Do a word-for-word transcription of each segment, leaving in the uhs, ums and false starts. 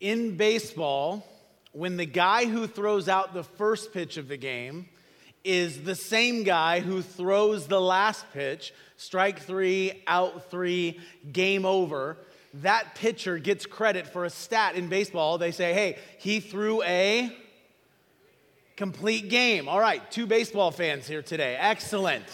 In baseball, when the guy who throws out the first pitch of the game is the same guy who throws the last pitch, strike three, out three, game over, that pitcher gets credit for a stat in baseball. They say, hey, he threw a complete game. All right, two baseball fans here today. Excellent.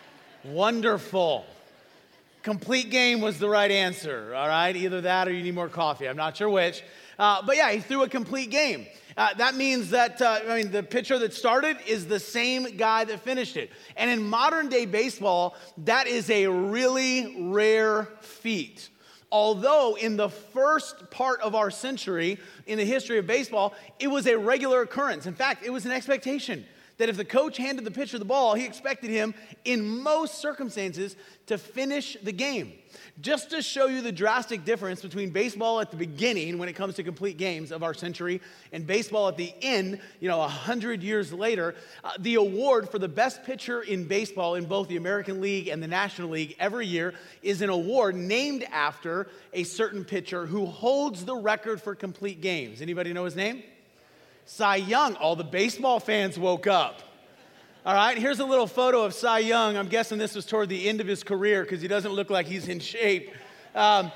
Wonderful. Complete game was the right answer, all right? Either that or you need more coffee. I'm not sure which. Uh, but yeah, he threw a complete game. Uh, that means that, uh, I mean, the pitcher that started is the same guy that finished it. And in modern day baseball, that is a really rare feat. Although in the first part of our century, in the history of baseball, it was a regular occurrence. In fact, it was an expectation that if the coach handed the pitcher the ball, he expected him, in most circumstances, to finish the game. Just to show you the drastic difference between baseball at the beginning, when it comes to complete games of our century, and baseball at the end, you know, a hundred years later, uh, the award for the best pitcher in baseball in both the American League and the National League every year is an award named after a certain pitcher who holds the record for complete games. Anybody know his name? Cy Young. All the baseball fans woke up. All right, here's a little photo of Cy Young. I'm guessing this was toward the end of his career because he doesn't look like he's in shape. Um,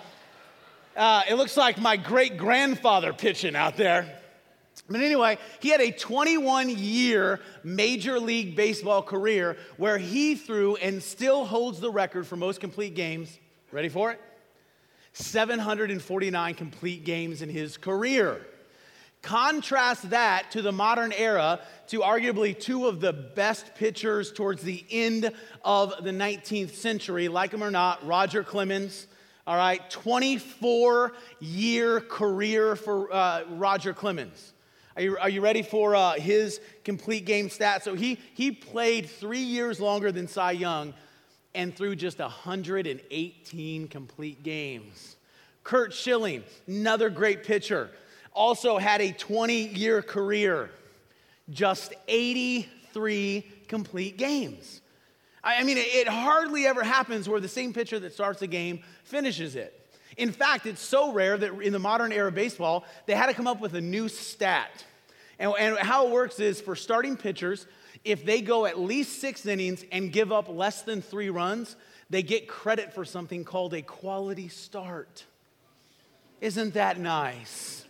uh, it looks like my great-grandfather pitching out there. But anyway, he had a twenty-one year Major League Baseball career where he threw and still holds the record for most complete games. Ready for it? seven hundred forty-nine complete games in his career. Contrast that to the modern era, to arguably two of the best pitchers towards the end of the nineteenth century, like him or not, Roger Clemens, all right, twenty-four year career for uh, Roger Clemens. Are you, are you ready for uh, his complete game stats? So he, he played three years longer than Cy Young and threw just one hundred eighteen complete games. Curt Schilling, another great pitcher, also had a twenty year career, just eighty-three complete games. I mean, it hardly ever happens where the same pitcher that starts a game finishes it. In fact, it's so rare that in the modern era of baseball, they had to come up with a new stat. And, and how it works is for starting pitchers, if they go at least six innings and give up less than three runs, they get credit for something called a quality start. Isn't that nice?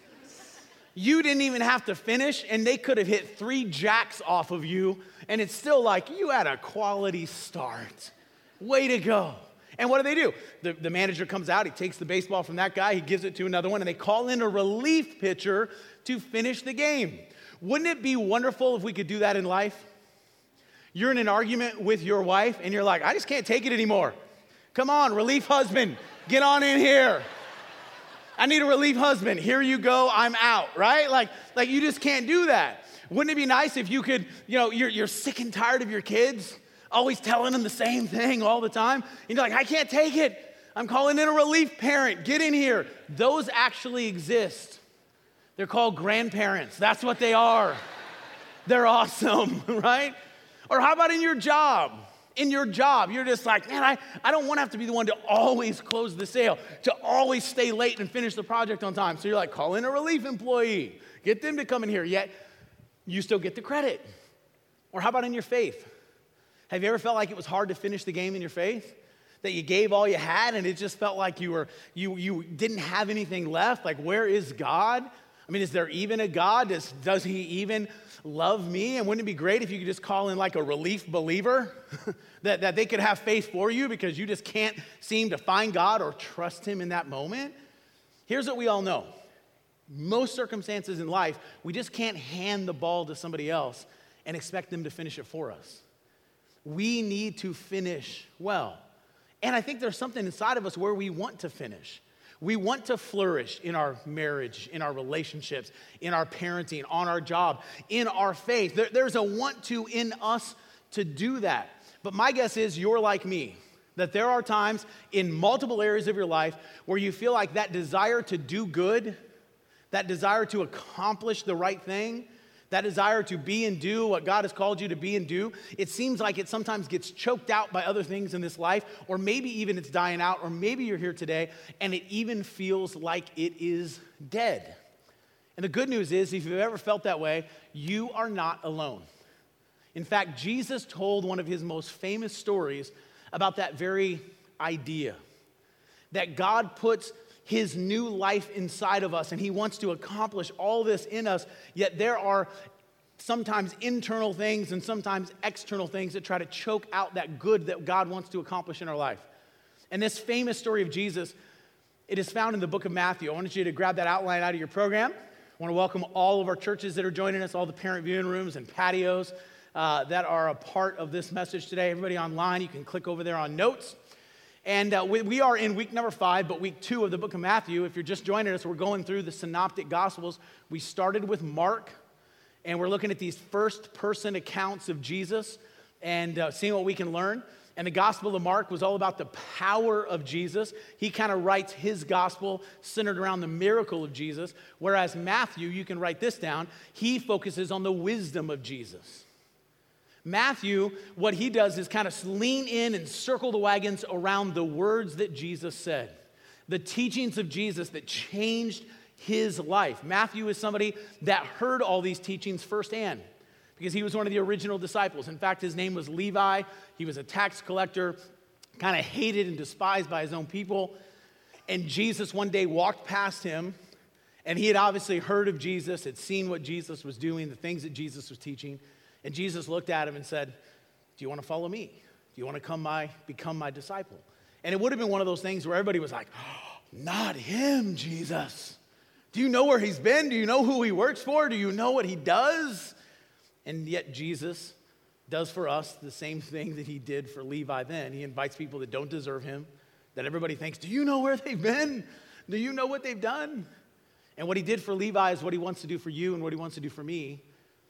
You didn't even have to finish, and they could have hit three jacks off of you, and it's still like, you had a quality start. Way to go. And what do they do? The, the manager comes out, he takes the baseball from that guy, he gives it to another one, and they call in a relief pitcher to finish the game. Wouldn't it be wonderful if we could do that in life? You're in an argument with your wife, and you're like, I just can't take it anymore. Come on, relief husband, get on in here. I need a relief husband. Here you go. I'm out, right? Like, like you just can't do that. Wouldn't it be nice if you could, you know, you're, you're sick and tired of your kids, always telling them the same thing all the time. And you're like, I can't take it. I'm calling in a relief parent. Get in here. Those actually exist. They're called grandparents. That's what they are. They're awesome, right? Or how about in your job? In your job, you're just like, man, I, I don't want to have to be the one to always close the sale, to always stay late and finish the project on time. So you're like, call in a relief employee. Get them to come in here. Yet, you still get the credit. Or how about in your faith? Have you ever felt like it was hard to finish the game in your faith? That you gave all you had and it just felt like you were you you didn't have anything left? Like, where is God? I mean, is there even a God? Does, does he even love me? And wouldn't it be great if you could just call in like a relief believer? that, that they could have faith for you because you just can't seem to find God or trust him in that moment? Here's what we all know. Most circumstances in life, we just can't hand the ball to somebody else and expect them to finish it for us. We need to finish well. And I think there's something inside of us where we want to finish. We want to flourish in our marriage, in our relationships, in our parenting, on our job, in our faith. There, there's a want to in us to do that. But my guess is you're like me, that there are times in multiple areas of your life where you feel like that desire to do good, that desire to accomplish the right thing, that desire to be and do what God has called you to be and do, it seems like it sometimes gets choked out by other things in this life, or maybe even it's dying out, or maybe you're here today and it even feels like it is dead. And the good news is, if you've ever felt that way, you are not alone. In fact, Jesus told one of his most famous stories about that very idea, that God puts his new life inside of us, and he wants to accomplish all this in us, yet there are sometimes internal things and sometimes external things that try to choke out that good that God wants to accomplish in our life. And this famous story of Jesus, it is found in the book of Matthew. I want you to grab that outline out of your program. I want to welcome all of our churches that are joining us, all the parent viewing rooms and patios uh, that are a part of this message today. Everybody online, you can click over there on notes. And uh, we, we are in week number five, but week two of the book of Matthew. If you're just joining us, we're going through the Synoptic Gospels. We started with Mark, and we're looking at these first-person accounts of Jesus and uh, seeing what we can learn. And the Gospel of Mark was all about the power of Jesus. He kind of writes his gospel centered around the miracle of Jesus, whereas Matthew, you can write this down, he focuses on the wisdom of Jesus. Matthew, what he does is kind of lean in and circle the wagons around the words that Jesus said, the teachings of Jesus that changed his life. Matthew is somebody that heard all these teachings firsthand, because he was one of the original disciples. In fact, his name was Levi. He was a tax collector, kind of hated and despised by his own people. And Jesus one day walked past him, and he had obviously heard of Jesus, had seen what Jesus was doing, the things that Jesus was teaching. And Jesus looked at him and said, do you want to follow me? Do you want to come my, become my disciple? And it would have been one of those things where everybody was like, oh, not him, Jesus. Do you know where he's been? Do you know who he works for? Do you know what he does? And yet Jesus does for us the same thing that he did for Levi then. He invites people that don't deserve him, that everybody thinks, do you know where they've been? Do you know what they've done? And what he did for Levi is what he wants to do for you and what he wants to do for me.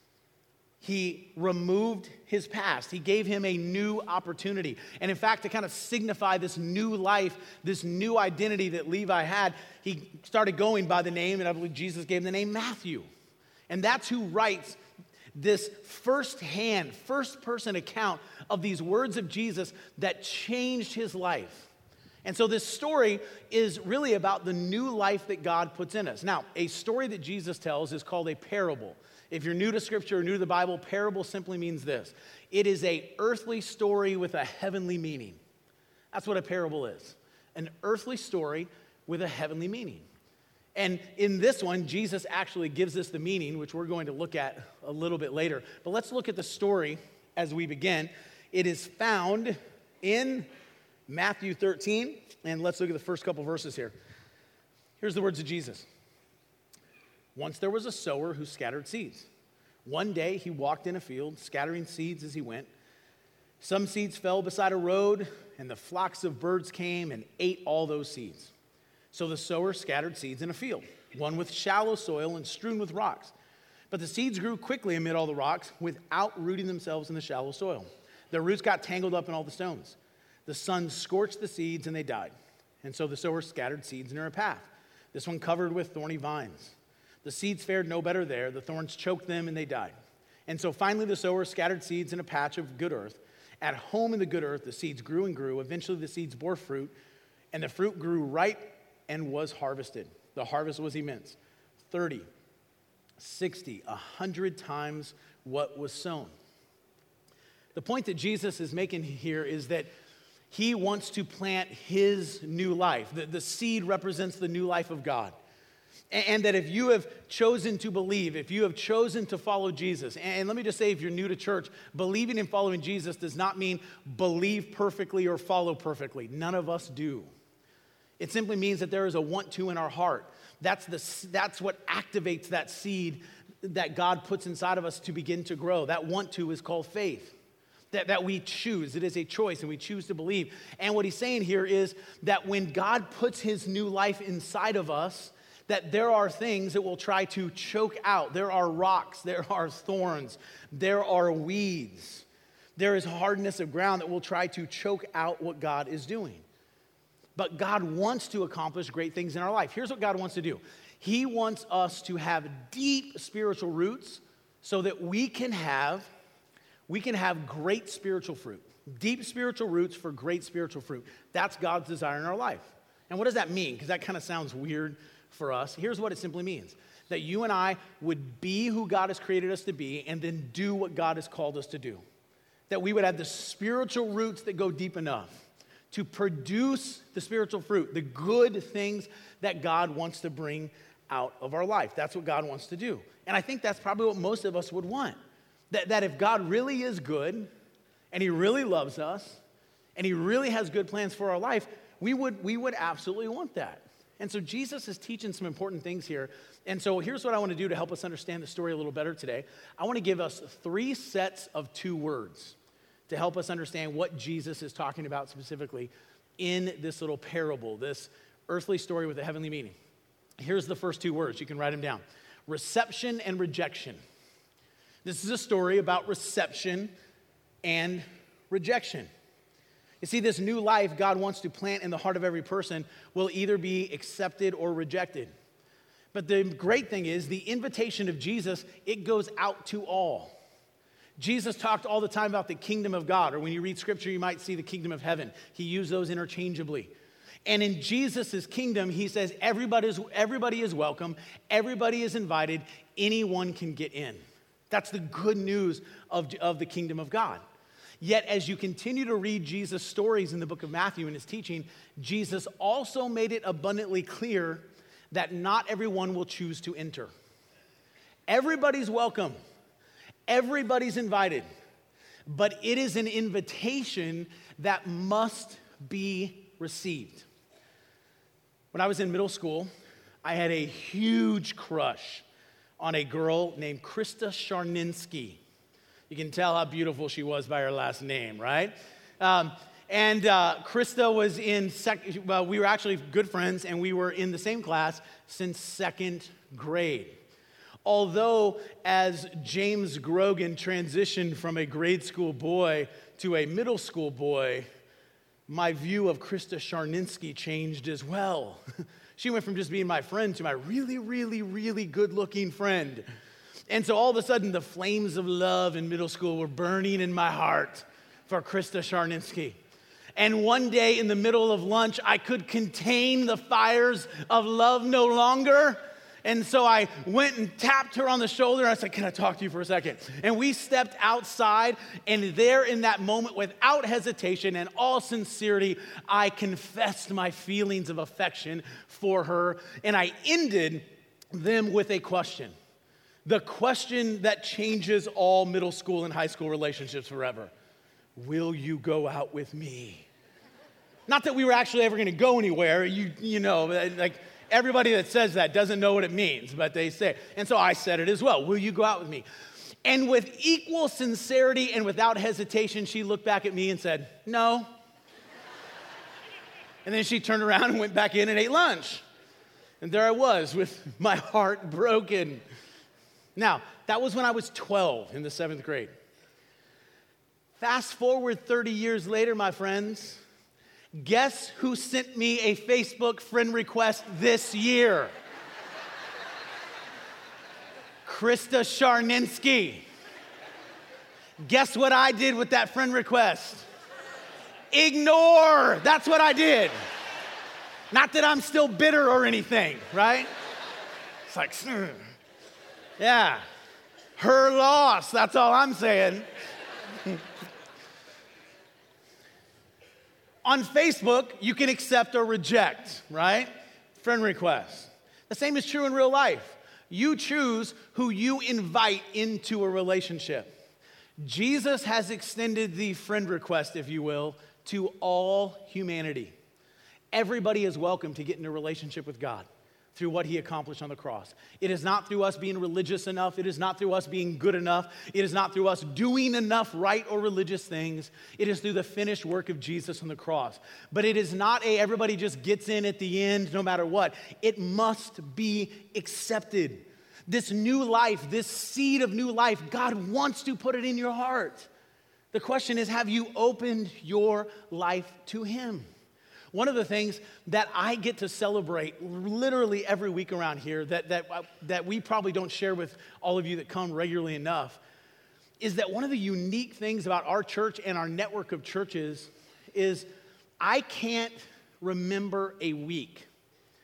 He removed his past. He gave him a new opportunity. And in fact, to kind of signify this new life, this new identity that Levi had, he started going by the name, and I believe Jesus gave him the name Matthew. And that's who writes this first-hand, first-person account of these words of Jesus that changed his life. And so this story is really about the new life that God puts in us. Now, a story that Jesus tells is called a parable. If you're new to Scripture or new to the Bible, parable simply means this. It is an earthly story with a heavenly meaning. That's what a parable is. An earthly story with a heavenly meaning. And in this one, Jesus actually gives us the meaning, which we're going to look at a little bit later. But let's look at the story as we begin. It is found in Matthew thirteen, and let's look at the first couple verses here. Here's the words of Jesus. Once there was a sower who scattered seeds. One day he walked in a field, scattering seeds as he went. Some seeds fell beside a road, and the flocks of birds came and ate all those seeds. So the sower scattered seeds in a field, one with shallow soil and strewn with rocks. But the seeds grew quickly amid all the rocks without rooting themselves in the shallow soil. Their roots got tangled up in all the stones. The sun scorched the seeds and they died. And so the sower scattered seeds near a path, this one covered with thorny vines. The seeds fared no better there. The thorns choked them and they died. And so finally the sower scattered seeds in a patch of good earth. At home in the good earth, the seeds grew and grew. Eventually the seeds bore fruit, and the fruit grew ripe and was harvested. The harvest was immense. thirty, sixty, one hundred times what was sown. The point that Jesus is making here is that he wants to plant his new life. The, the seed represents the new life of God. And, and that if you have chosen to believe, if you have chosen to follow Jesus, and, and let me just say, if you're new to church, believing and following Jesus does not mean believe perfectly or follow perfectly. None of us do. It simply means that there is a want to in our heart. That's, the, that's what activates that seed that God puts inside of us to begin to grow. That want to is called faith. That, that we choose. It is a choice, and we choose to believe. And what he's saying here is that when God puts his new life inside of us, that there are things that will try to choke out. There are rocks, there are thorns, there are weeds. There is hardness of ground that will try to choke out what God is doing. But God wants to accomplish great things in our life. Here's what God wants to do. He wants us to have deep spiritual roots so that we can have We can have great spiritual fruit. Deep spiritual roots for great spiritual fruit. That's God's desire in our life. And what does that mean? Because that kind of sounds weird for us. Here's what it simply means. that you and I would be who God has created us to be and then do what God has called us to do. That we would have the spiritual roots that go deep enough to produce the spiritual fruit, the good things that God wants to bring out of our life. That's what God wants to do. And I think that's probably what most of us would want. That, that if God really is good and he really loves us and he really has good plans for our life, we would, we would absolutely want that. And so Jesus is teaching some important things here. And so here's what I want to do to help us understand the story a little better today. I want to give us three sets of two words to help us understand what Jesus is talking about specifically in this little parable, this earthly story with a heavenly meaning. Here's the first two words. You can write them down. Reception and rejection. This is a story about reception and rejection. You see, this new life God wants to plant in the heart of every person will either be accepted or rejected. But the great thing is the invitation of Jesus, it goes out to all. Jesus talked all the time about the kingdom of God, or when you read scripture, you might see the kingdom of heaven. He used those interchangeably. And in Jesus' kingdom, he says everybody is, everybody is welcome, everybody is invited, anyone can get in. That's the good news of, of the kingdom of God. Yet as you continue to read Jesus' stories in the book of Matthew and his teaching, Jesus also made it abundantly clear that not everyone will choose to enter. Everybody's welcome. Everybody's invited, but it is an invitation that must be received. When I was in middle school, I had a huge crush on a girl named Krista Charninsky. You can tell how beautiful she was by her last name, right? Um, and uh, Krista was in, sec- well, we were actually good friends, and we were in the same class since second grade. Although, as James Grogan transitioned from a grade school boy to a middle school boy, my view of Krista Charninsky changed as well. She went from just being my friend to my really, really, really good-looking friend. And so all of a sudden, the flames of love in middle school were burning in my heart for Krista Charninsky. And one day in the middle of lunch, I could contain the fires of love no longer. And so I went and tapped her on the shoulder. And I said, "Can I talk to you for a second?" And we stepped outside. And there in that moment, without hesitation and all sincerity, I confessed my feelings of affection for her. And I ended them with a question. The question that changes all middle school and high school relationships forever. Will you go out with me? Not that we were actually ever going to go anywhere. You, you know, like... Everybody that says that doesn't know what it means, but they say it. And so I said it as well. Will you go out with me? And with equal sincerity and without hesitation, she looked back at me and said, "No." And then she turned around and went back in and ate lunch. And there I was with my heart broken. Now, that was when I was twelve in the seventh grade. Fast forward thirty years later, my friends. Guess who sent me a Facebook friend request this year? Krista Charninsky. Guess what I did with that friend request? Ignore. That's what I did. Not that I'm still bitter or anything, right? It's like, mm. Yeah, her loss. That's all I'm saying. On Facebook, you can accept or reject, right? Friend requests. The same is true in real life. You choose who you invite into a relationship. Jesus has extended the friend request, if you will, to all humanity. Everybody is welcome to get in a relationship with God through what he accomplished on the cross. It is not through us being religious enough. It is not through us being good enough. It is not through us doing enough right or religious things. It is through the finished work of Jesus on the cross. But it is not a everybody just gets in at the end no matter what. It must be accepted. This new life, this seed of new life, God wants to put it in your heart. The question is, have you opened your life to him? One of the things that I get to celebrate literally every week around here that, that, that we probably don't share with all of you that come regularly enough is that one of the unique things about our church and our network of churches is I can't remember a week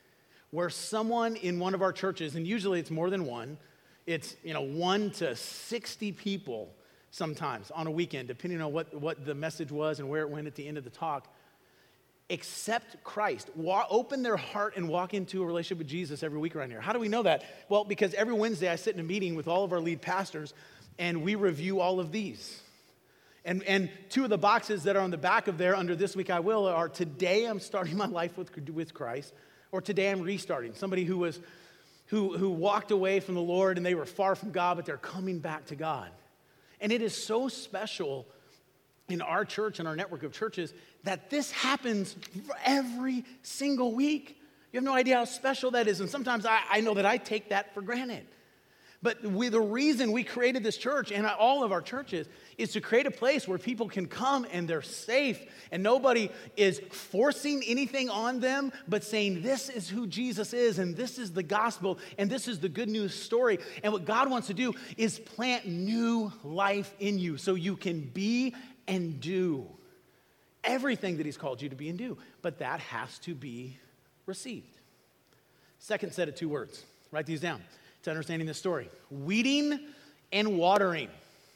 where someone in one of our churches, and usually it's more than one, it's, you know, one to sixty people sometimes on a weekend, depending on what, what the message was and where it went at the end of the talk, accept Christ, wa- open their heart and walk into a relationship with Jesus every week around here. How do we know that? Well, because every Wednesday I sit in a meeting with all of our lead pastors, and we review all of these. And, and two of the boxes that are on the back of there under This Week I Will are today I'm starting my life with, with Christ, or today I'm restarting. Somebody who was who, who walked away from the Lord and they were far from God, but they're coming back to God. And it is so special in our church and our network of churches that this happens every single week. You have no idea how special that is. And sometimes I, I know that I take that for granted. But we, the reason we created this church and all of our churches is to create a place where people can come and they're safe and nobody is forcing anything on them, but saying this is who Jesus is and this is the gospel and this is the good news story. And what God wants to do is plant new life in you so you can be and do everything that he's called you to be and do. But that has to be received. Second set of two words. Write these down to understanding this story. Weeding and watering.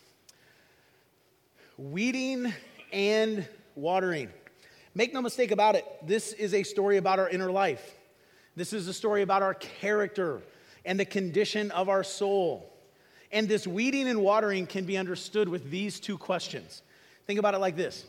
Weeding and watering. Make no mistake about it, this is a story about our inner life. This is a story about our character and the condition of our soul. And this weeding and watering can be understood with these two questions. Think about it like this.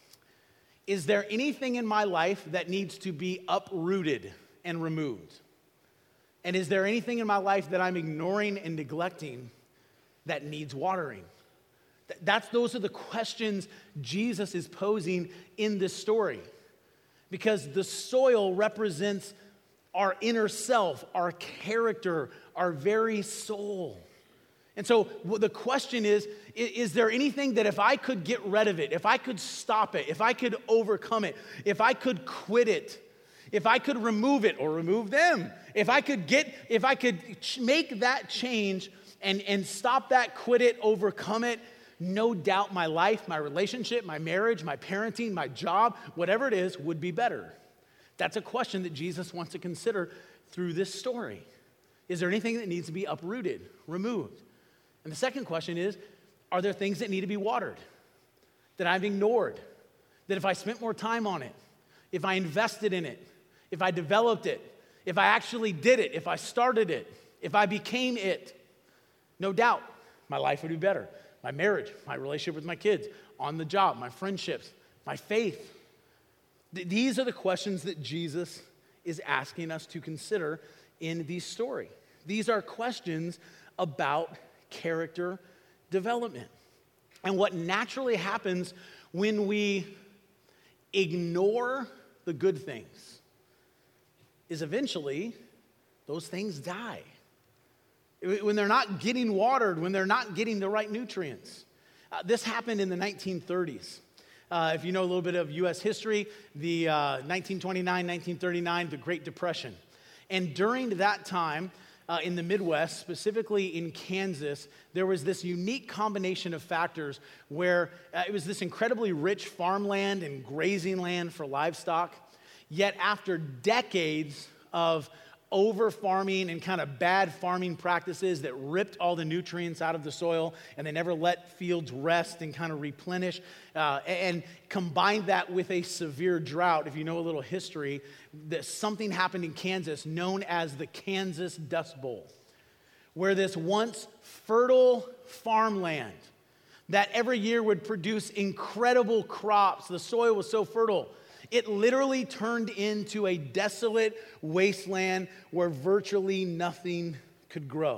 Is there anything in my life that needs to be uprooted and removed? And is there anything in my life that I'm ignoring and neglecting that needs watering? That's, those are the questions Jesus is posing in this story. Because the soil represents our inner self, our character, our very soul. And so the question is, is there anything that if I could get rid of it, if I could stop it, if I could overcome it, if I could quit it, if I could remove it or remove them, if I could get, if I could make that change and, and stop that, quit it, overcome it, no doubt my life, my relationship, my marriage, my parenting, my job, whatever it is, would be better. That's a question that Jesus wants to consider through this story. Is there anything that needs to be uprooted, removed? And the second question is, are there things that need to be watered, that I've ignored, that if I spent more time on it, if I invested in it, if I developed it, if I actually did it, if I started it, if I became it, no doubt my life would be better. My marriage, my relationship with my kids, on the job, my friendships, my faith. Th- these are the questions that Jesus is asking us to consider in this story. These are questions about character development. And what naturally happens when we ignore the good things is eventually those things die. When they're not getting watered, when they're not getting the right nutrients. Uh, this happened in the nineteen thirties. Uh, if you know a little bit of U S history, the uh, nineteen twenty-nine, nineteen thirty-nine, the Great Depression. And during that time, uh, in the Midwest, specifically in Kansas, there was this unique combination of factors where uh, it was this incredibly rich farmland and grazing land for livestock. Yet after decades of over farming and kind of bad farming practices that ripped all the nutrients out of the soil and they never let fields rest and kind of replenish, uh, and combined that with a severe drought. If you know a little history, that something happened in Kansas known as the Kansas Dust Bowl, where this once fertile farmland that every year would produce incredible crops, the soil was so fertile, it literally turned into a desolate wasteland where virtually nothing could grow.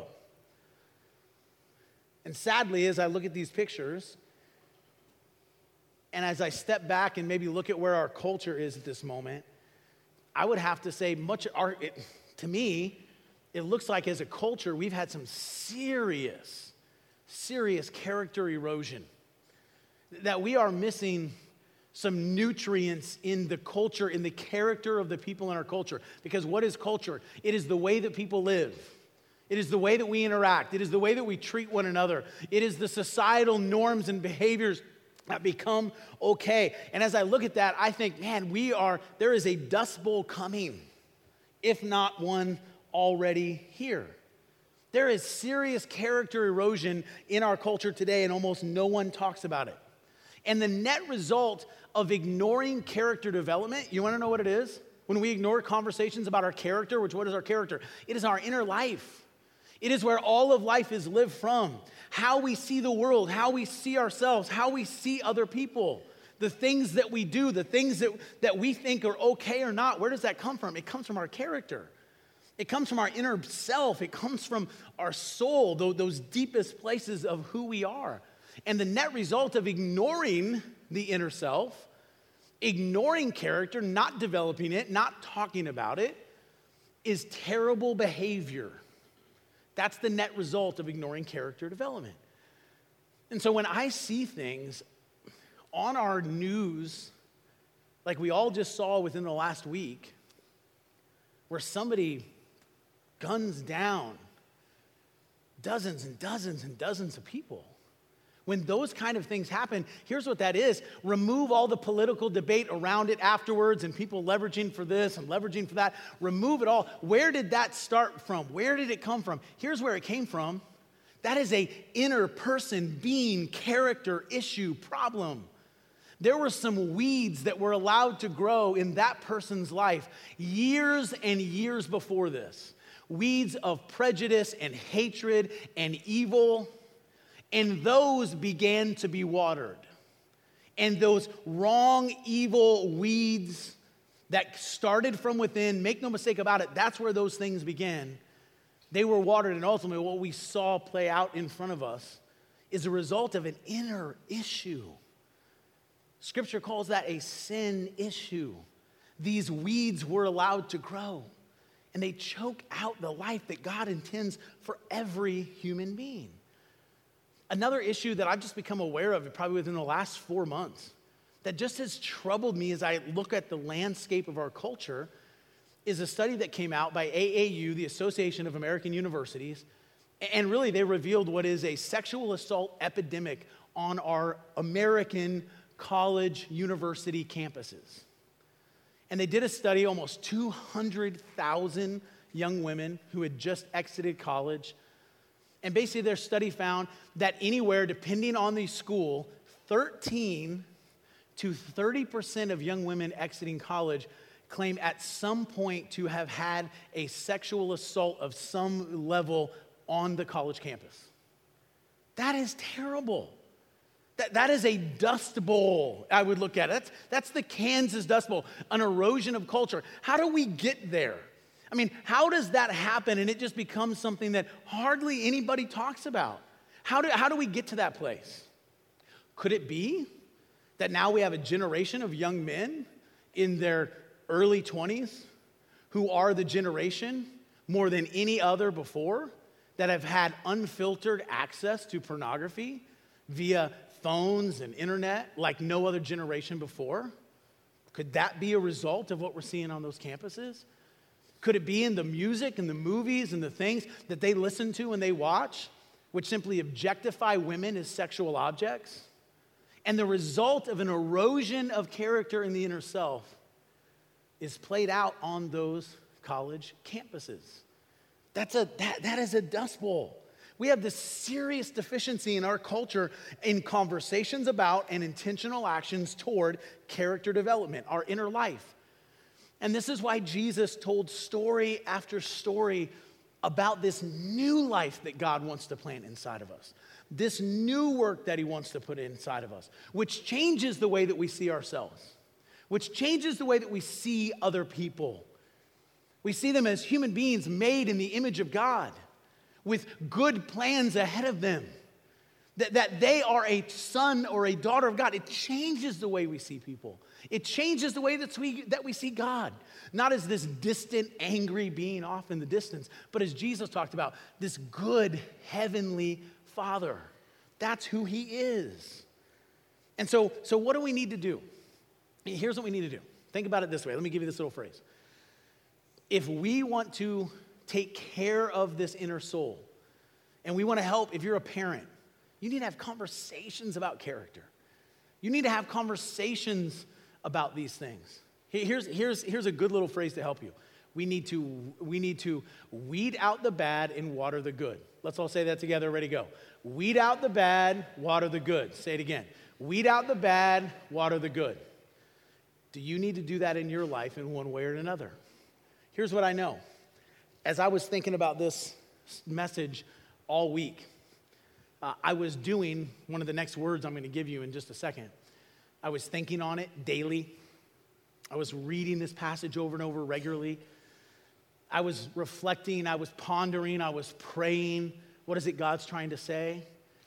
And sadly, as I look at these pictures, and as I step back and maybe look at where our culture is at this moment, I would have to say much, our, it, to me, it looks like as a culture, we've had some serious, serious character erosion. That we are missing some nutrients in the culture, in the character of the people in our culture. Because what is culture? It is the way that people live. It is the way that we interact. It is the way that we treat one another. It is the societal norms and behaviors that become okay. And as I look at that, I think, man, we are, there is a dust bowl coming if not one already here. There is serious character erosion in our culture today, and almost no one talks about it. And the net result of ignoring character development, you want to know what it is? When we ignore conversations about our character, which what is our character? It is our inner life. It is where all of life is lived from. How we see the world, how we see ourselves, how we see other people, the things that we do, the things that, that we think are okay or not. Where does that come from? It comes from our character. It comes from our inner self. It comes from our soul, those deepest places of who we are. And the net result of ignoring the inner self, ignoring character, not developing it, not talking about it, is terrible behavior. That's the net result of ignoring character development. And so when I see things on our news, like we all just saw within the last week, where somebody guns down dozens and dozens and dozens of people. When those kind of things happen, here's what that is. Remove all the political debate around it afterwards and people leveraging for this and leveraging for that. Remove it all. Where did that start from? Where did it come from? Here's where it came from. That is a inner person, being, character, issue, problem. There were some weeds that were allowed to grow in that person's life years and years before this. Weeds of prejudice and hatred and evil. And those began to be watered. And those wrong, evil weeds that started from within, make no mistake about it, that's where those things began. They were watered, and ultimately what we saw play out in front of us is a result of an inner issue. Scripture calls that a sin issue. These weeds were allowed to grow, and they choke out the life that God intends for every human being. Another issue that I've just become aware of probably within the last four months that just has troubled me as I look at the landscape of our culture is a study that came out by A A U, the Association of American Universities, and really they revealed what is a sexual assault epidemic on our American college university campuses. And they did a study, almost two hundred thousand young women who had just exited college. And basically their study found that anywhere, depending on the school, thirteen to thirty percent of young women exiting college claim at some point to have had a sexual assault of some level on the college campus. That is terrible. That, that is a dust bowl, I would look at it. That's, that's the Kansas Dust Bowl, an erosion of culture. How do we get there? I mean, how does that happen and it just becomes something that hardly anybody talks about? How do, how do we get to that place? Could it be that now we have a generation of young men in their early twenties who are the generation more than any other before that have had unfiltered access to pornography via phones and internet like no other generation before? Could that be a result of what we're seeing on those campuses? Could it be in the music and the movies and the things that they listen to and they watch, which simply objectify women as sexual objects? And the result of an erosion of character in the inner self is played out on those college campuses. That's a, that, that is a dust bowl. We have this serious deficiency in our culture in conversations about and intentional actions toward character development, our inner life. And this is why Jesus told story after story about this new life that God wants to plant inside of us, this new work that he wants to put inside of us, which changes the way that we see ourselves, which changes the way that we see other people. We see them as human beings made in the image of God with good plans ahead of them, that, that they are a son or a daughter of God. It changes the way we see people. It changes the way that we, that we see God, not as this distant, angry being off in the distance, but as Jesus talked about, this good, heavenly Father. That's who he is. And so, so what do we need to do? Here's what we need to do. Think about it this way. Let me give you this little phrase. If we want to take care of this inner soul, and we want to help, if you're a parent, you need to have conversations about character. You need to have conversations about these things. Here's, here's, here's a good little phrase to help you. We need to, we need to weed out the bad and water the good. Let's all say that together. Ready, go. Weed out the bad, water the good. Say it again. Weed out the bad, water the good. Do you need to do that in your life in one way or another? Here's what I know. As I was thinking about this message all week, uh, I was doing one of the next words I'm going to give you in just a second. I was thinking on it daily. I was reading this passage over and over regularly. I was reflecting, I was pondering, I was praying. What is it God's trying to say?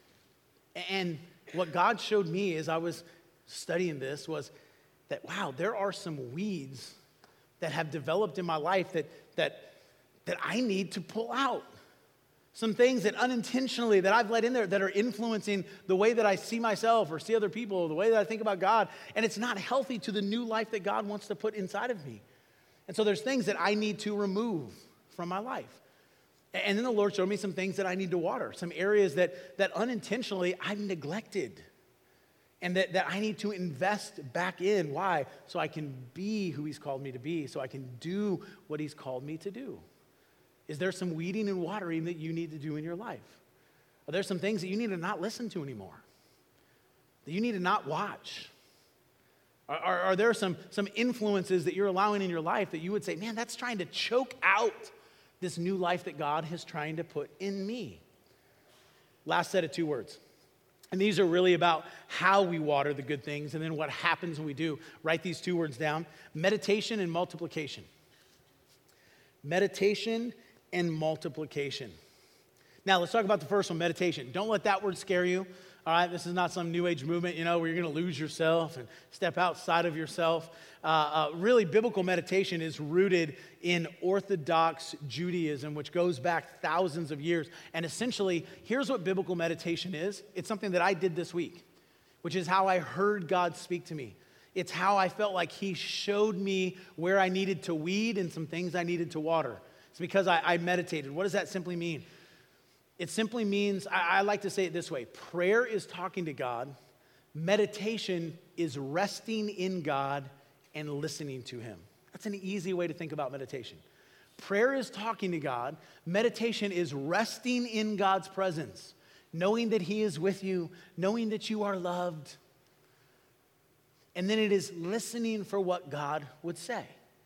And what God showed me as I was studying this was that, wow, there are some weeds that have developed in my life that, that, that I need to pull out. Some things that unintentionally that I've let in there that are influencing the way that I see myself or see other people, or the way that I think about God. And it's not healthy to the new life that God wants to put inside of me. And so there's things that I need to remove from my life. And then the Lord showed me some things that I need to water, some areas that, that unintentionally I've neglected and that, that I need to invest back in. Why? So I can be who He's called me to be, so I can do what He's called me to do. Is there some weeding and watering that you need to do in your life? Are there some things that you need to not listen to anymore? That you need to not watch? Are, are, are there some, some influences that you're allowing in your life that you would say, man, that's trying to choke out this new life that God is trying to put in me? Last set of two words. And these are really about how we water the good things and then what happens when we do. Write these two words down. Meditation and multiplication. Meditation and multiplication. Now, let's talk about the first one, meditation. Don't let that word scare you. All right, this is not some new age movement, you know, where you're going to lose yourself and step outside of yourself. Uh, uh, really, biblical meditation is rooted in Orthodox Judaism, which goes back thousands of years. And essentially, here's what biblical meditation is. It's something that I did this week, which is how I heard God speak to me. It's how I felt like He showed me where I needed to weed and some things I needed to water. It's because I, I meditated. What does that simply mean? It simply means, I, I like to say it this way, prayer is talking to God, meditation is resting in God and listening to Him. That's an easy way to think about meditation. Prayer is talking to God, meditation is resting in God's presence, knowing that He is with you, knowing that you are loved, and then it is listening for what God would say.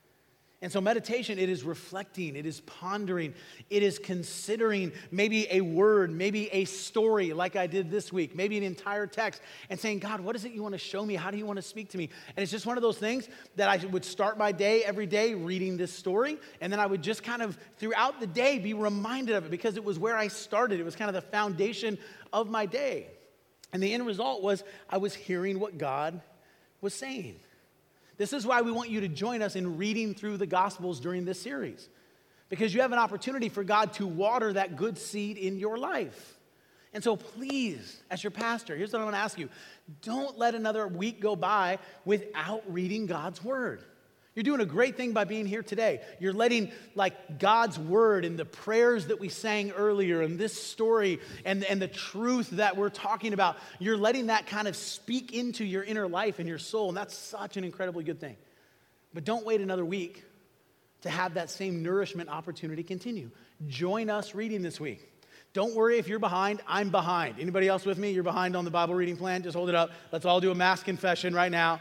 And so meditation, it is reflecting, it is pondering, it is considering maybe a word, maybe a story like I did this week, maybe an entire text, and saying, God, what is it you want to show me? How do you want to speak to me? And it's just one of those things that I would start my day every day reading this story, and then I would just kind of throughout the day be reminded of it because it was where I started. It was kind of the foundation of my day. And the end result was I was hearing what God was saying. This is why we want you to join us in reading through the Gospels during this series, because you have an opportunity for God to water that good seed in your life. And so please, as your pastor, here's what I want to ask you. Don't let another week go by without reading God's Word. You're doing a great thing by being here today. You're letting like God's Word and the prayers that we sang earlier and this story and, and the truth that we're talking about, you're letting that kind of speak into your inner life and your soul, and that's such an incredibly good thing. But don't wait another week to have that same nourishment opportunity continue. Join us reading this week. Don't worry if you're behind. I'm behind. Anybody else with me? You're behind on the Bible reading plan? Just hold it up. Let's all do a mass confession right now.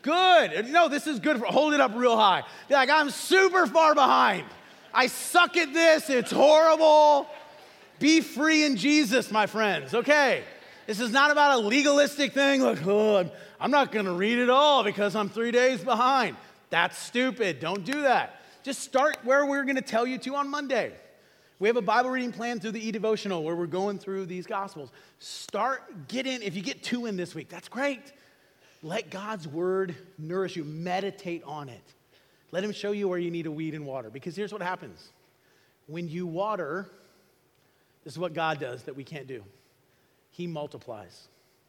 Good. No, this is good. For, hold it up real high. Be like, I'm super far behind. I suck at this. It's horrible. Be free in Jesus, my friends. Okay. This is not about a legalistic thing. Like, oh, I'm, I'm not going to read it all because I'm three days behind. That's stupid. Don't do that. Just start where we're going to tell you to on Monday. We have a Bible reading plan through the e-devotional where we're going through these Gospels. Start, get in. If you get two in this week, that's great. Let God's Word nourish you. Meditate on it. Let Him show you where you need to weed and water. Because here's what happens. When you water, this is what God does that we can't do. He multiplies.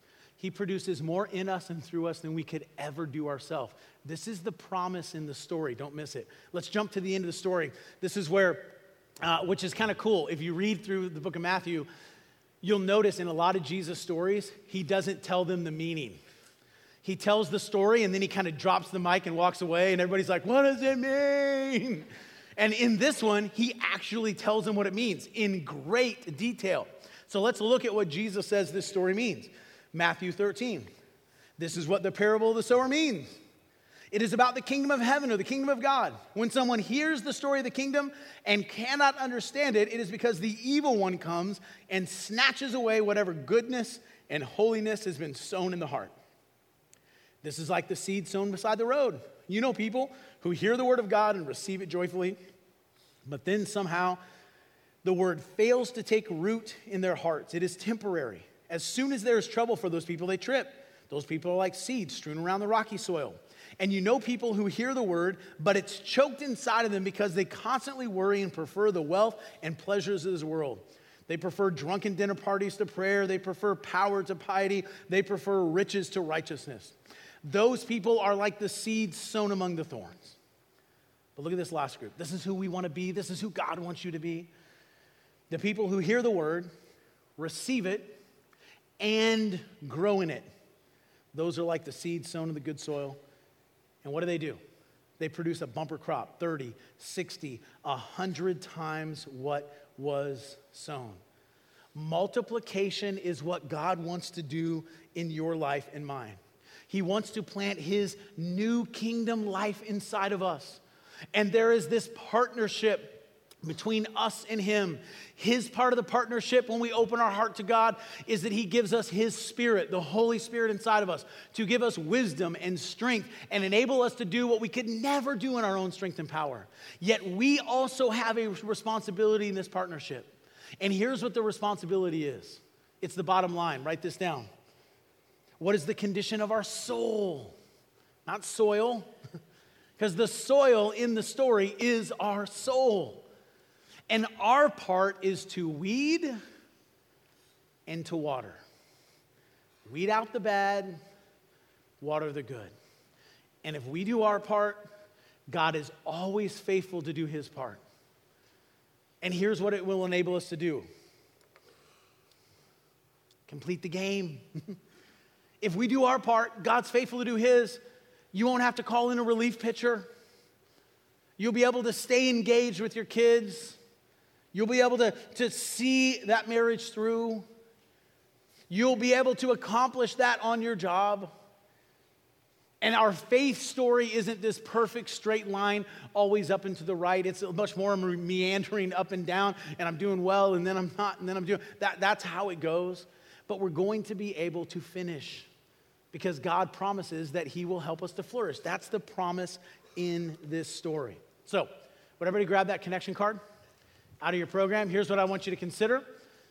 He produces more in us and through us than we could ever do ourselves. This is the promise in the story. Don't miss it. Let's jump to the end of the story. This is where, uh, which is kind of cool. If you read through the book of Matthew, you'll notice in a lot of Jesus' stories, He doesn't tell them the meaning. He tells the story, and then He kind of drops the mic and walks away, and everybody's like, what does it mean? And in this one, he actually tells them what it means in great detail. So let's look at what Jesus says this story means. Matthew thirteen. This is what the parable of the sower means. It is about the kingdom of heaven or the kingdom of God. When someone hears the story of the kingdom and cannot understand it, it is because the evil one comes and snatches away whatever goodness and holiness has been sown in the heart. This is like the seed sown beside the road. You know people who hear the word of God and receive it joyfully, but then somehow the word fails to take root in their hearts. It is temporary. As soon as there is trouble for those people, they trip. Those people are like seeds strewn around the rocky soil. And you know people who hear the word, but it's choked inside of them because they constantly worry and prefer the wealth and pleasures of this world. They prefer drunken dinner parties to prayer. They prefer power to piety. They prefer riches to righteousness. Those people are like the seeds sown among the thorns. But look at this last group. This is who we want to be. This is who God wants you to be. The people who hear the word, receive it, and grow in it. Those are like the seeds sown in the good soil. And what do they do? They produce a bumper crop, thirty, sixty, one hundred times what was sown. Multiplication is what God wants to do in your life and mine. He wants to plant his new kingdom life inside of us. And there is this partnership between us and him. His part of the partnership when we open our heart to God is that he gives us his Spirit, the Holy Spirit inside of us, to give us wisdom and strength and enable us to do what we could never do in our own strength and power. Yet we also have a responsibility in this partnership. And here's what the responsibility is. It's the bottom line. Write this down. What is the condition of our soul? Not soil. Because the soil in the story is our soul. And our part is to weed and to water. Weed out the bad, water the good. And if we do our part, God is always faithful to do his part. And here's what it will enable us to do. Complete the game. If we do our part, God's faithful to do his. You won't have to call in a relief pitcher. You'll be able to stay engaged with your kids. You'll be able to, to see that marriage through. You'll be able to accomplish that on your job. And our faith story isn't this perfect straight line always up and to the right. It's much more meandering up and down, and I'm doing well, and then I'm not, and then I'm doing that. That's how it goes. But we're going to be able to finish because God promises that he will help us to flourish. That's the promise in this story. So, would everybody grab that connection card out of your program? Here's what I want you to consider.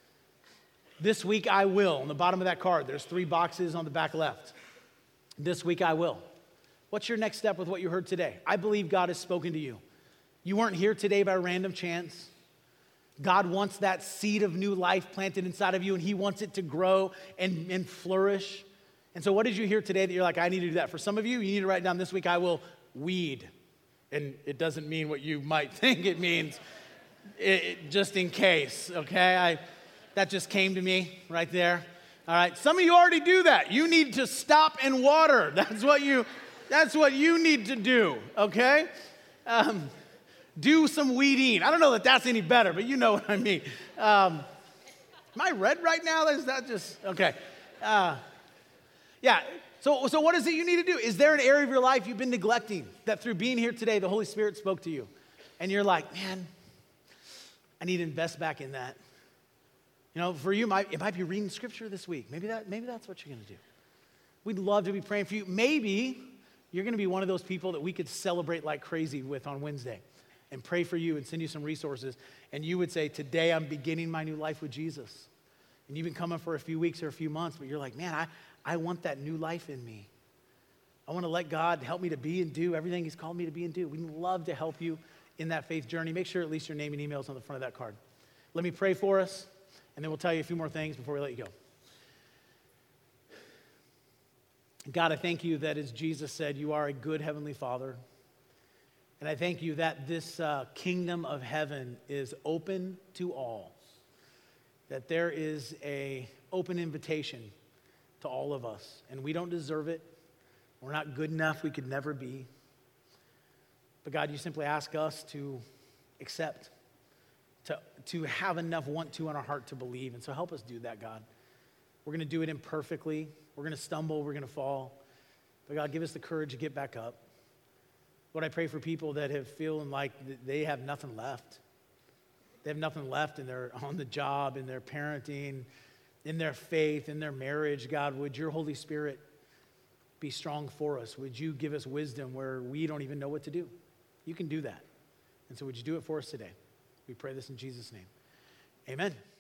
This week I will. On the bottom of that card, there's three boxes on the back left. This week I will. What's your next step with what you heard today? I believe God has spoken to you. You weren't here today by random chance. God wants that seed of new life planted inside of you, and he wants it to grow and, and flourish. And so what did you hear today that you're like, I need to do that? For some of you, you need to write down, this week I will weed. And it doesn't mean what you might think it means, it, it, just in case, okay? I, that just came to me right there. All right, some of you already do that. You need to stop and water. That's what you, that's what you need to do, okay? Um, do some weeding. I don't know that that's any better, but you know what I mean. Um, am I red right now? Is that just, okay. Uh, yeah, so, so what is it you need to do? Is there an area of your life you've been neglecting that through being here today, the Holy Spirit spoke to you? And you're like, man, I need to invest back in that. You know, for you, it might be reading scripture this week. Maybe that, maybe that's what you're going to do. We'd love to be praying for you. Maybe you're going to be one of those people that we could celebrate like crazy with on Wednesday and pray for you and send you some resources. And you would say, today I'm beginning my new life with Jesus. And you've been coming for a few weeks or a few months, but you're like, man, I, I want that new life in me. I want to let God help me to be and do everything he's called me to be and do. We'd love to help you in that faith journey. Make sure at least your name and email is on the front of that card. Let me pray for us. And then we'll tell you a few more things before we let you go. God, I thank you that as Jesus said, you are a good heavenly Father. And I thank you that this uh, kingdom of heaven is open to all. That there is an open invitation to all of us. And we don't deserve it. We're not good enough. We could never be. But God, you simply ask us to accept, to, to have enough want to in our heart to believe. And so help us do that, God. We're going to do it imperfectly. We're going to stumble. We're going to fall. But God, give us the courage to get back up. Lord, I pray for people that have feeling like they have nothing left. They have nothing left in their, on the job, in their parenting, in their faith, in their marriage. God, would your Holy Spirit be strong for us? Would you give us wisdom where we don't even know what to do? You can do that. And so would you do it for us today? We pray this in Jesus' name. Amen.